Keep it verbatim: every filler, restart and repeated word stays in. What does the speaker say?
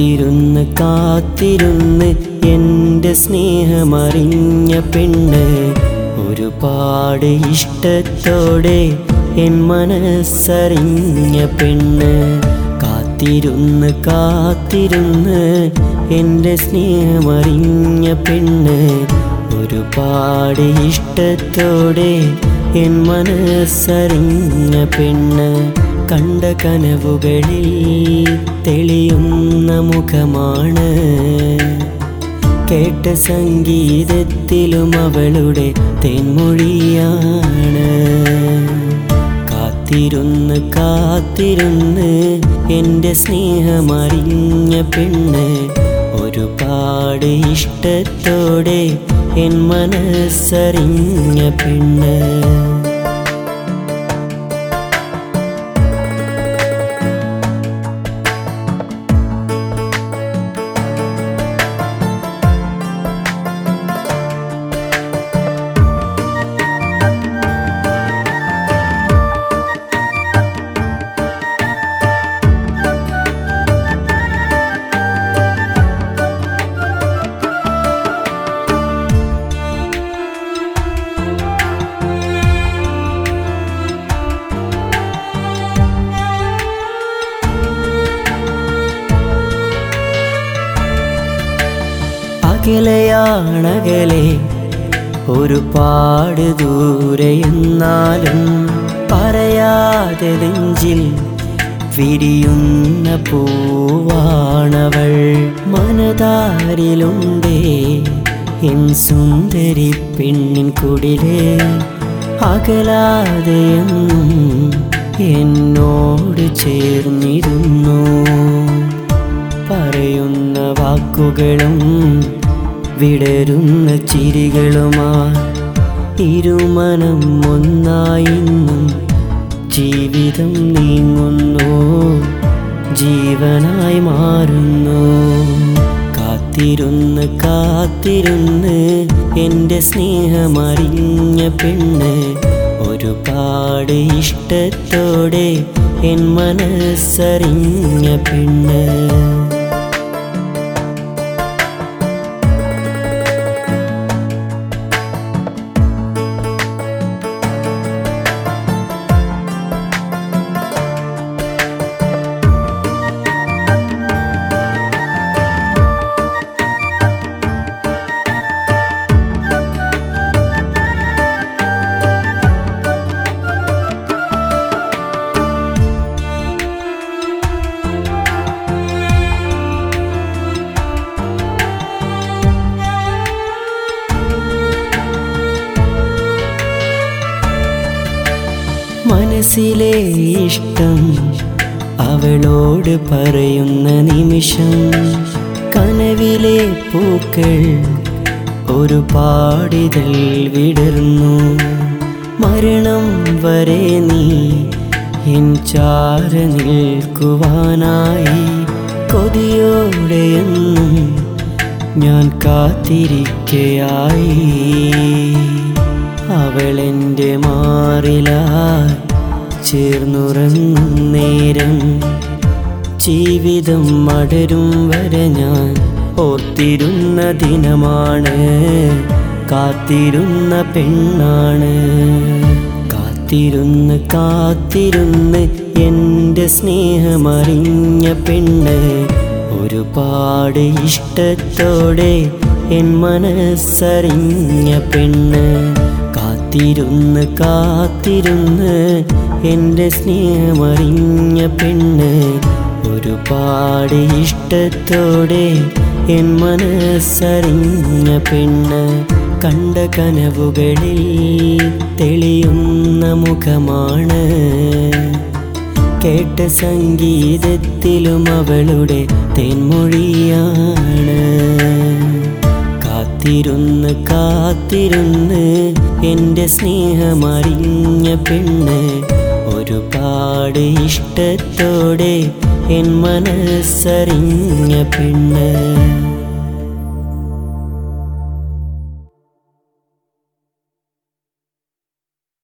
കാത്തിരുന്ന് കാത്തിരുന്ന് എൻ്റെ സ്നേഹമറിഞ്ഞ പെണ്ണ്, ഒരുപാട് ഇഷ്ടത്തോടെ എൻ മനസ്സറിഞ്ഞ പെണ്ണ്. കാത്തിരുന്ന് കാത്തിരുന്ന് എൻ്റെ സ്നേഹമറിഞ്ഞ പെണ്ണ്, ഒരുപാട് ഇഷ്ടത്തോടെ എൻ മനസ്സറിഞ്ഞ പെണ്ണ്. കണ്ട കനവുകളിൽ തെളിയുന്ന മുഖമാണ്, കേട്ട സംഗീതത്തിലും അവളുടെ തേൻമൊഴിയാണ്. കാത്തിരുന്ന് കാത്തിരുന്ന് എൻ്റെ സ്നേഹമറിഞ്ഞ പെണ്ണ്, ഒരുപാട് ഇഷ്ടത്തോടെ എൻ മനസ്സറിഞ്ഞ പെണ്ണ്. അകലെയാണകലെ ഒരുപാട് ദൂരെ, എന്നാലും പറയാതെ നെഞ്ചിൽ വിരിയുന്ന പൂവാണവൾ. മനതാരിലുണ്ടേ എൻ സുന്ദരി പെണ്ണിൻ കുടിലേ, അകലാതെയെന്നും എന്നോട് ചേർന്നിരുന്നു. പറയുന്ന വാക്കുകളും വിടരുന്ന ചിരികളുമായി ഇരുമനം ഒന്നായിന്നും ജീവിതം നീങ്ങുന്നു, ജീവനായി മാറുന്നു. കാത്തിരുന്ന് കാത്തിരുന്ന് എൻ്റെ സ്നേഹമറിഞ്ഞ പെണ്ണ്, ഒരുപാട് ഇഷ്ടത്തോടെ എൻ മനസ്സറിഞ്ഞ പെണ്ണ്. മനസ്സിലെ ഇഷ്ടം അവളോട് പറയുന്ന നിമിഷം, കനവിലെ പൂക്കൾ ഒരുപാടിതൾ വിടർന്നു. മരണം വരെ നീ എൻ ചാര നിൽക്കുവാനായി, കൊതിയോടെയെന്നും ഞാൻ കാത്തിരിക്കയായി. അവളെൻ്റെ മാറിലായി ചേർന്നുറങ്ങും നേരം, ജീവിതം മടരും വരെ ഞാൻ ഓർത്തിരുന്ന ദിനമാണ്. കാത്തിരുന്ന പെണ്ണാണ്. കാത്തിരുന്ന് കാത്തിരുന്ന് എൻ്റെ സ്നേഹമറിഞ്ഞ പെണ്ണ്, ഒരുപാട് ഇഷ്ടത്തോടെ എൻ മനസ്സറിഞ്ഞ പെണ്ണ്. കാത്തിരുന്ന് കാത്തിരുന്ന് എൻ്റെ സ്നേഹമറിഞ്ഞ പെണ്ണ്, ഒരുപാട് ഇഷ്ടത്തോടെ എൻ മനസ്സറിഞ്ഞ പെണ്ണ്. കണ്ട കനവുകളിൽ തെളിയുന്ന മുഖമാണ്, കേട്ട സംഗീതത്തിലും അവളുടെ തേൻമൊഴിയാണ്. കാത്തിരുന്ന് കാത്തിരുന്ന് എൻ്റെ സ്നേഹമറിഞ്ഞ പെണ്ണ്, ഒരുപാട് ഇഷ്ടത്തോടെ എൻ മനസ്സറിഞ്ഞ പെണ്ണ്.